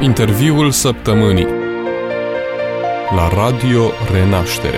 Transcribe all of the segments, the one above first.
Interviul săptămânii la Radio Renașterea.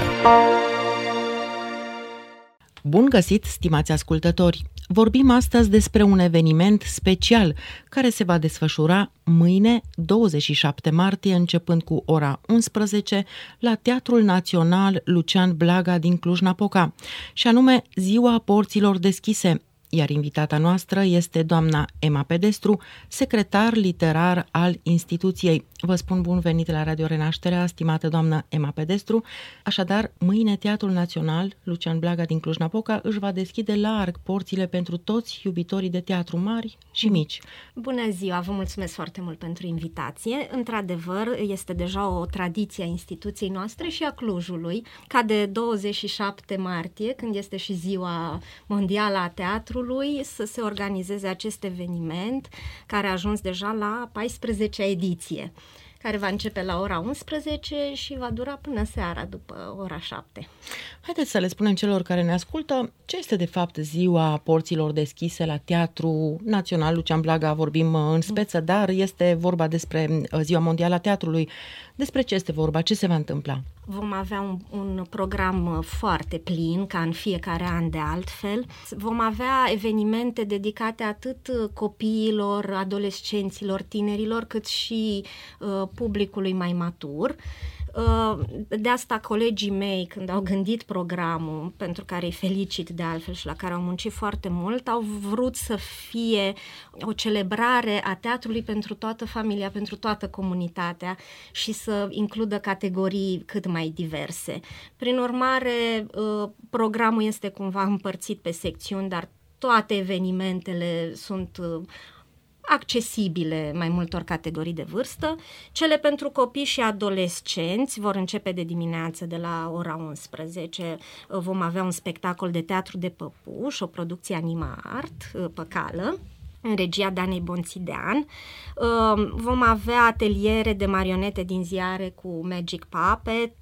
Bun găsit, stimați ascultători! Vorbim astăzi despre un eveniment special care se va desfășura mâine, 27 martie, începând cu ora 11, la Teatrul Național Lucian Blaga din Cluj-Napoca, și anume Ziua Porților Deschise, iar invitata noastră este doamna Emma Pedestru, secretar literar al instituției. Vă spun bun venit la Radio Renașterea, stimată doamnă Emma Pedestru. Așadar, mâine Teatrul Național Lucian Blaga din Cluj-Napoca își va deschide larg porțile pentru toți iubitorii de teatru mari și mici. Bună ziua, vă mulțumesc foarte mult pentru invitație. Într-adevăr, este deja o tradiție a instituției noastre și a Clujului, ca de 27 martie, când este și Ziua Mondială a Teatrului, să se organizeze acest eveniment, care a ajuns deja la 14-a ediție, care va începe la ora 11 și va dura până seara, după ora 7. Haideți să le spunem celor care ne ascultă ce este de fapt Ziua Porților Deschise la Teatrul Național Lucian Blaga. Vorbim în speță, dar este vorba despre Ziua Mondială a Teatrului. Despre ce este vorba? Ce se va întâmpla? Vom avea un program foarte plin, ca în fiecare an de altfel. Vom avea evenimente dedicate atât copiilor, adolescenților, tinerilor, cât și publicului mai matur. De asta colegii mei, când au gândit programul, pentru care îi felicit de altfel și la care au muncit foarte mult, au vrut să fie o celebrare a teatrului pentru toată familia, pentru toată comunitatea și să includă categorii cât mai diverse. Prin urmare, programul este cumva împărțit pe secțiuni, dar toate evenimentele sunt accesibile mai multor categorii de vârstă. Cele pentru copii și adolescenți vor începe de dimineață, de la ora 11. Vom avea un spectacol de teatru de păpuși, o producție Anima Art, Păcală, în regia Danei Bonțidean. Vom avea ateliere de marionete din ziare cu Magic Puppet,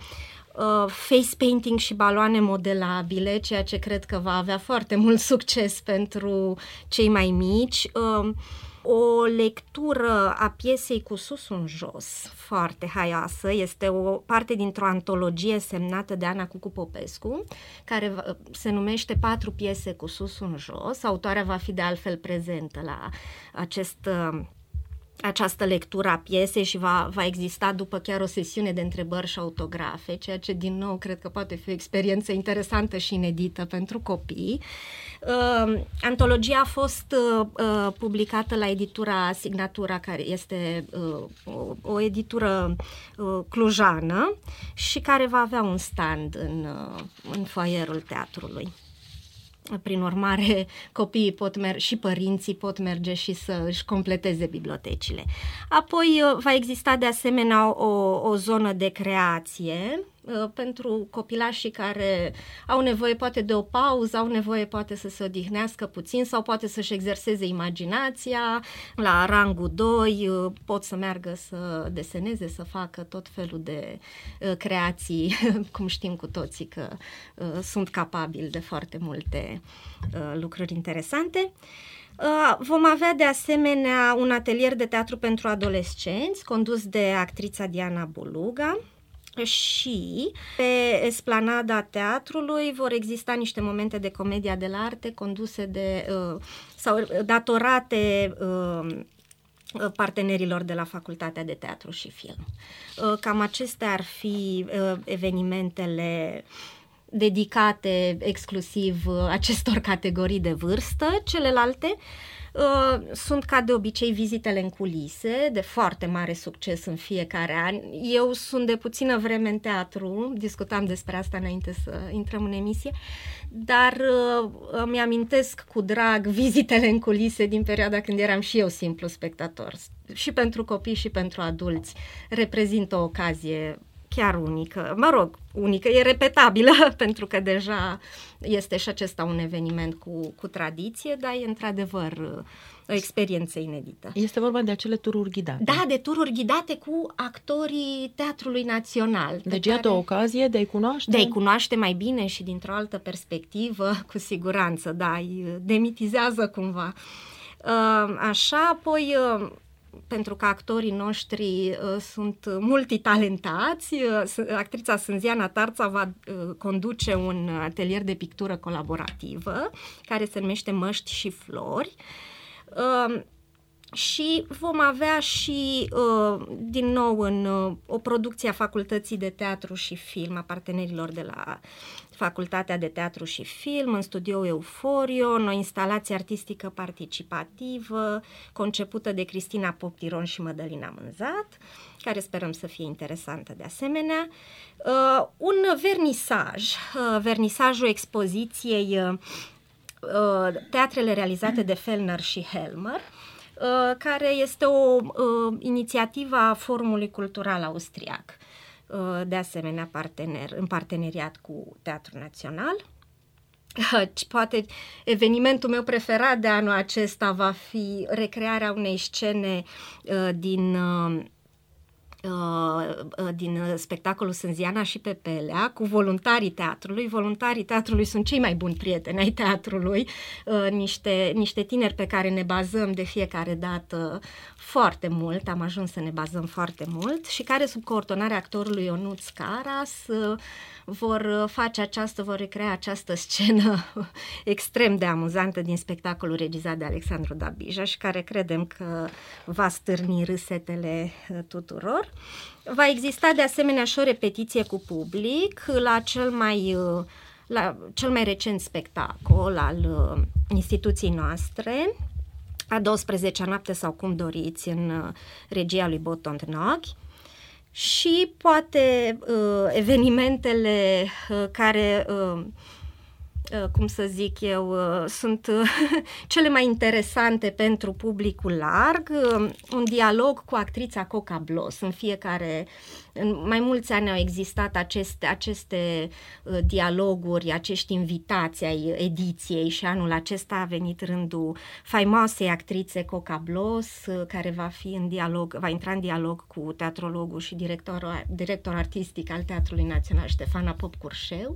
face painting și baloane modelabile, ceea ce cred că va avea foarte mult succes pentru cei mai mici. O lectură a piesei Cu sus în jos, foarte haioasă, este o parte dintr-o antologie semnată de Ana Cucu Popescu, care se numește 4 piese cu sus în jos. Autoarea va fi de altfel prezentă la această lectură a piesei și va exista după chiar o sesiune de întrebări și autografe, ceea ce din nou cred că poate fi o experiență interesantă și inedită pentru copii. Antologia a fost publicată la editura Signatura, care este o editură clujană și care va avea un stand în foaierul teatrului. Prin urmare, copiii și părinții pot merge și să își completeze bibliotecile. Apoi va exista de asemenea o zonă de creație pentru copilașii care au nevoie poate de o pauză, au nevoie poate să se odihnească puțin sau poate să-și exerseze imaginația. La rangul 2 pot să meargă să deseneze, să facă tot felul de creații, cum știm cu toții că sunt capabili de foarte multe lucruri interesante. Vom avea de asemenea un atelier de teatru pentru adolescenți condus de actrița Diana Buluga. Și pe esplanada teatrului vor exista niște momente de comedia de l'arte conduse sau datorate partenerilor de la Facultatea de Teatru și Film. Cam acestea ar fi evenimentele dedicate exclusiv acestor categorii de vârstă. Celelalte sunt ca de obicei vizitele în culise, de foarte mare succes în fiecare an. Eu sunt de puțină vreme în teatru, discutam despre asta înainte să intrăm în emisie, dar îmi amintesc cu drag vizitele în culise din perioada când eram și eu simplu spectator. Și pentru copii și pentru adulți reprezintă o ocazie chiar unică, unică, e repetabilă, pentru că deja este și acesta un eveniment cu tradiție, dar e într-adevăr o experiență inedită. Este vorba de acele tururi ghidate. Da, de tururi ghidate cu actorii Teatrului Național. Deci iată o ocazie de a-i cunoaște. De a-i cunoaște mai bine și dintr-o altă perspectivă, cu siguranță, da, îi demitizează cumva. Așa, apoi pentru că actorii noștri sunt multitalentați. Actrița Sânziana Tarța va conduce un atelier de pictură colaborativă care se numește Măști și Flori. Și vom avea și, din nou, o producție a Facultății de Teatru și Film, a partenerilor de la Facultatea de Teatru și Film, în studioul Euforion, o instalație artistică participativă, concepută de Cristina Poptiron și Mădălina Mânzat, care sperăm să fie interesantă de asemenea. Un vernisajul expoziției Teatrele realizate de Fellner și Helmer, care este o inițiativă a Forumului Cultural Austriac, de asemenea în parteneriat cu Teatrul Național. Poate evenimentul meu preferat de anul acesta va fi recrearea unei scene din spectacolul Sânziana și Pepelea cu voluntarii teatrului. Voluntarii teatrului sunt cei mai buni prieteni ai teatrului, niște tineri pe care ne bazăm de fiecare dată foarte mult, am ajuns să ne bazăm foarte mult și care sub coordonarea actorului Ionuț Caras vor recrea această scenă extrem de amuzantă din spectacolul regizat de Alexandru Dabija și care credem că va stârni râsetele tuturor. Va exista de asemenea și o repetiție cu public la cel mai recent spectacol al instituției noastre, a 12-a noapte sau cum doriți, în regia lui Botond Noghi. Și poate evenimentele care, cum să zic eu, sunt cele mai interesante pentru publicul larg, un dialog cu actrița Coca Blos. În mai mulți ani au existat aceste dialoguri, acești invitați ai ediției și anul acesta a venit rândul faimoasei actrițe Coca Blos, care va intra în dialog cu teatrologul și director artistic al Teatrului Național Ștefana Pop-Curșeu.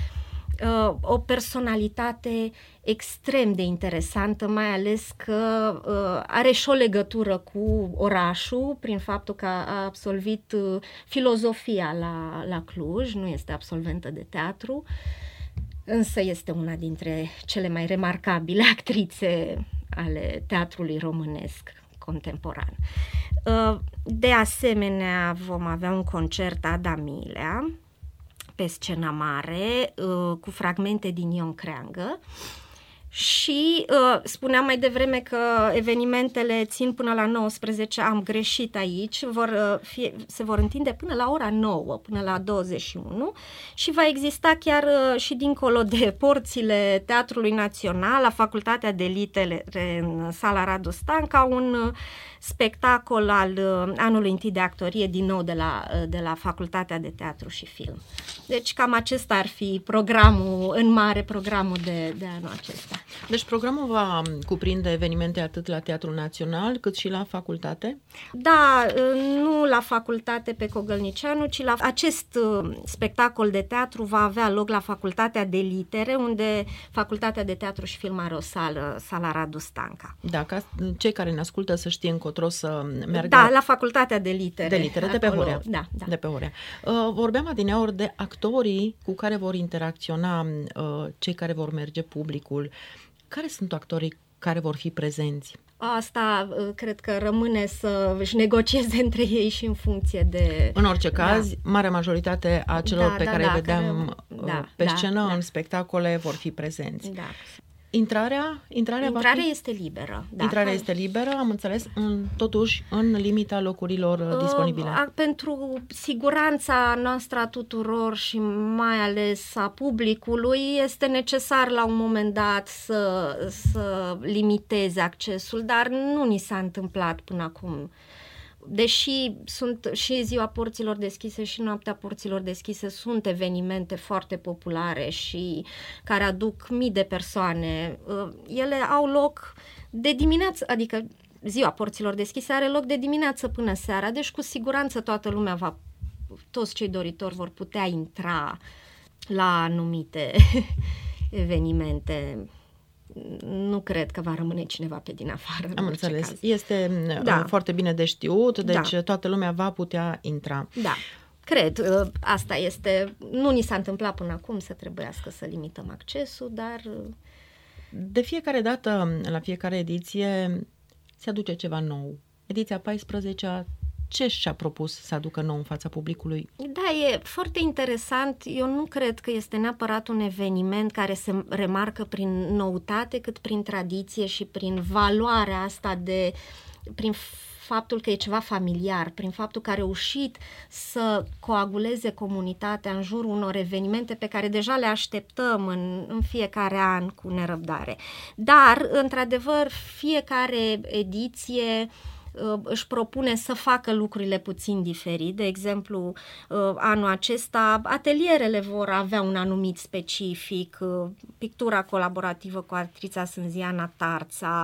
O personalitate extrem de interesantă, mai ales că are și o legătură cu orașul prin faptul că a absolvit filozofia la Cluj, nu este absolventă de teatru, însă este una dintre cele mai remarcabile actrițe ale teatrului românesc contemporan. De asemenea, vom avea un concert Ada Milea pe scena mare, cu fragmente din Ion Creangă și spuneam mai devreme că evenimentele țin până la 19, am greșit aici, se vor întinde până la ora 9, până la 21 și va exista chiar și dincolo de porțile Teatrului Național, la Facultatea de Litere în Sala Radu Stanca, un spectacol al anului întâi de actorie, din nou de la Facultatea de Teatru și Film. Deci cam acesta ar fi programul de anul acesta. Deci programul va cuprinde evenimente atât la Teatrul Național cât și la facultate? Da, nu la facultate pe Cogălnicianu, ci la acest spectacol de teatru va avea loc la Facultatea de Litere, unde Facultatea de Teatru și Film are o sala Radu Stanca. Da, ca cei care ne ascultă să știe încotro să meargă. Da, la Facultatea de Litere. De Litere, acolo, de pe Horea. Da. De pe Horea. Vorbeam adineauri de actorii cu care vor interacționa cei care vor merge, publicul. Care sunt actorii care vor fi prezenți? Asta cred că rămâne să își negocieze între ei și în funcție de... În orice caz, marea majoritate a celor pe care îi vedeam pe scenă, în spectacole, vor fi prezenți. Da. Intrarea este liberă. Da. Intrarea este liberă, am înțeles, totuși în limita locurilor disponibile. Pentru siguranța noastră a tuturor și mai ales a publicului, este necesar la un moment dat să limiteze accesul, dar nu ni s-a întâmplat până acum. Deși sunt și ziua porților deschise și noaptea porților deschise, sunt evenimente foarte populare și care aduc mii de persoane, ele au loc de dimineață, adică ziua porților deschise are loc de dimineață până seara, deci cu siguranță toți cei doritori vor putea intra la anumite evenimente nu cred că va rămâne cineva pe din afară. Am înțeles. Caz. Este foarte bine de știut, deci toată lumea va putea intra. Da. Cred, asta este, nu ni s-a întâmplat până acum să trebuiască să limităm accesul, dar... De fiecare dată, la fiecare ediție, se aduce ceva nou. Ediția 14-a, ce și-a propus să aducă nou în fața publicului? Da, e foarte interesant. Eu nu cred că este neapărat un eveniment care se remarcă prin noutate, cât prin tradiție și prin valoarea asta prin faptul că e ceva familiar, prin faptul că a reușit să coaguleze comunitatea în jurul unor evenimente pe care deja le așteptăm în fiecare an cu nerăbdare. Dar, într-adevăr, fiecare ediție își propune să facă lucrurile puțin diferit. De exemplu, anul acesta atelierele vor avea un anumit specific, pictura colaborativă cu actrița Sânziana Tarța,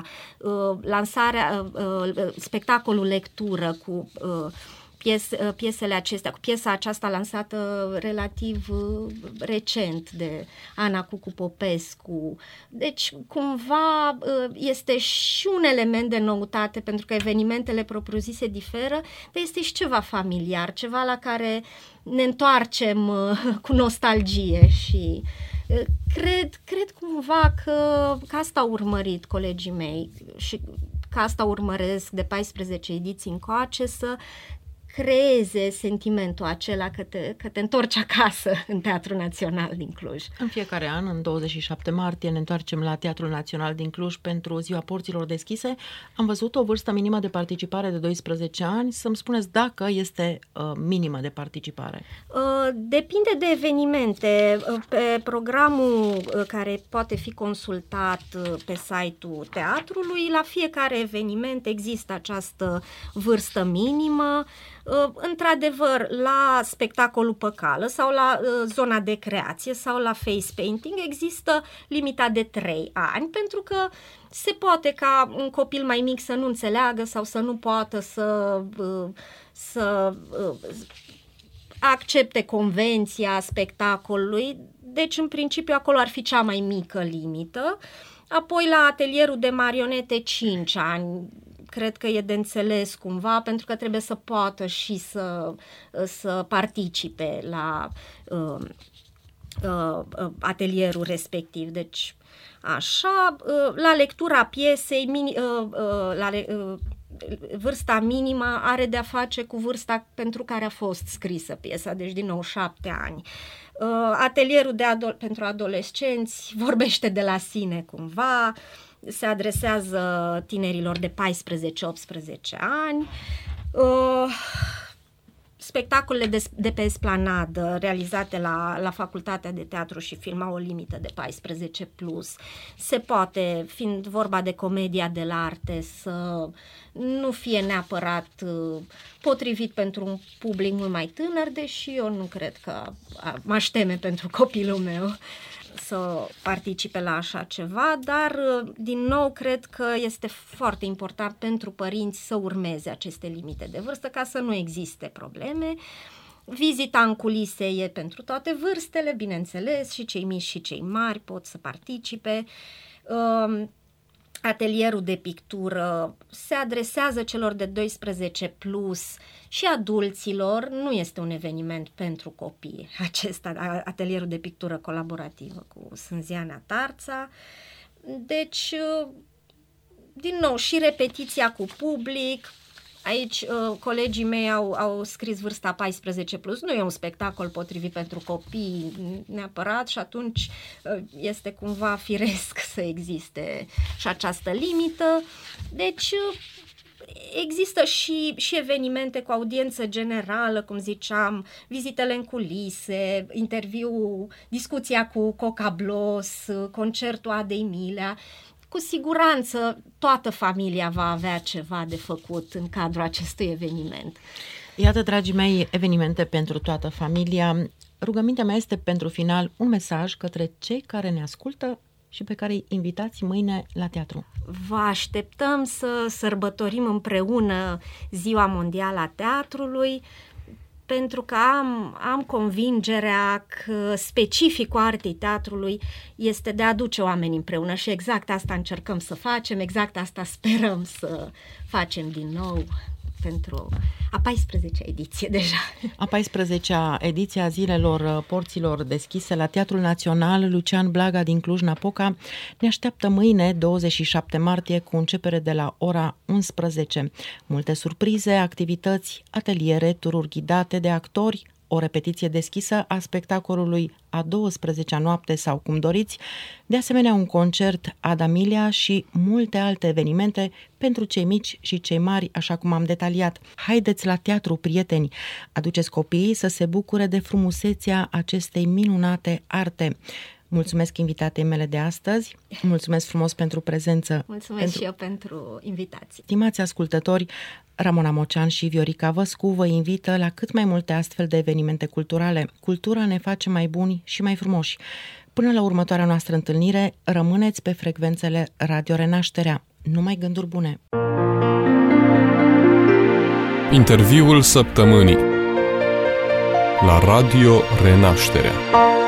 spectacolul lectură cu piesele acestea, cu piesa aceasta lansată relativ recent de Ana Cucu Popescu. Deci, cumva, este și un element de noutate, pentru că evenimentele propriu-zise diferă, dar este și ceva familiar, ceva la care ne întoarcem cu nostalgie și cred cumva că asta au urmărit colegii mei și că asta urmăresc de 14 ediții încoace, să creeze sentimentul acela că te întorci acasă în Teatrul Național din Cluj. În fiecare an, în 27 martie, ne întoarcem la Teatrul Național din Cluj pentru Ziua Porților Deschise. Am văzut o vârstă minimă de participare de 12 ani. Să-mi spuneți dacă este minimă de participare. Depinde de evenimente. Pe programul care poate fi consultat pe site-ul teatrului, la fiecare eveniment există această vârstă minimă. Într-adevăr, la spectacolul Păcală sau la zona de creație sau la face painting există limita de 3 ani, pentru că se poate ca un copil mai mic să nu înțeleagă sau să nu poată să accepte convenția spectacolului, deci în principiu acolo ar fi cea mai mică limită. Apoi la atelierul de marionete 5 ani, cred că e de înțeles cumva, pentru că trebuie să poată și să participe la atelierul respectiv. Deci, așa, la lectura piesei, vârsta minimă are de-a face cu vârsta pentru care a fost scrisă piesa, deci din nou 7 ani. Atelierul pentru adolescenți vorbește de la sine cumva, se adresează tinerilor de 14-18 ani. Spectacolele de pe esplanadă realizate la Facultatea de Teatru și Film au o limită de 14+. Se poate, fiind vorba de comedia dell'arte, să nu fie neapărat potrivit pentru un public mult mai tânăr, deși eu nu cred că m-aș teme pentru copilul meu să participe la așa ceva, dar din nou cred că este foarte important pentru părinți să urmeze aceste limite de vârstă ca să nu existe probleme. Vizita în culise e pentru toate vârstele, bineînțeles, și cei mici și cei mari pot să participe. Atelierul de pictură se adresează celor de 12+ și adulților, nu este un eveniment pentru copii, acesta, atelierul de pictură colaborativă cu Sânziana Tarța. Deci, din nou, și repetiția cu public. Aici colegii mei au scris vârsta 14+, nu e un spectacol potrivit pentru copii neapărat și atunci este cumva firesc să existe și această limită. Deci există și evenimente cu audiență generală, cum ziceam, vizitele în culise, interviu, discuția cu Coca Blos, concertul Adei Milea. Cu siguranță toată familia va avea ceva de făcut în cadrul acestui eveniment. Iată, dragii mei, evenimente pentru toată familia. Rugămintea mea este pentru final un mesaj către cei care ne ascultă și pe care îi invitați mâine la teatru. Vă așteptăm să sărbătorim împreună Ziua Mondială a Teatrului. pentru că am convingerea că specificul artei teatrului este de a aduce oamenii împreună și exact asta încercăm să facem, exact asta sperăm să facem din nou pentru a 14-a ediție deja. A 14-a ediție a Zilelor Porților Deschise la Teatrul Național Lucian Blaga din Cluj-Napoca ne așteaptă mâine, 27 martie, cu începere de la ora 11. Multe surprize, activități, ateliere, tururi ghidate de actori, o repetiție deschisă a spectacolului a 12-a noapte sau cum doriți, de asemenea un concert ad Amilia și multe alte evenimente pentru cei mici și cei mari, așa cum am detaliat. Haideți la teatru, prieteni! Aduceți copiii să se bucure de frumusețea acestei minunate arte. Mulțumesc invitatei mele de astăzi, mulțumesc frumos pentru prezență. Mulțumesc și eu pentru invitație. Stimați ascultători, Ramona Mocean și Viorica Văscu vă invită la cât mai multe astfel de evenimente culturale. Cultura ne face mai buni și mai frumoși. Până la următoarea noastră întâlnire, rămâneți pe frecvențele Radio Renașterea. Numai gânduri bune! Interviul săptămânii la Radio Renașterea.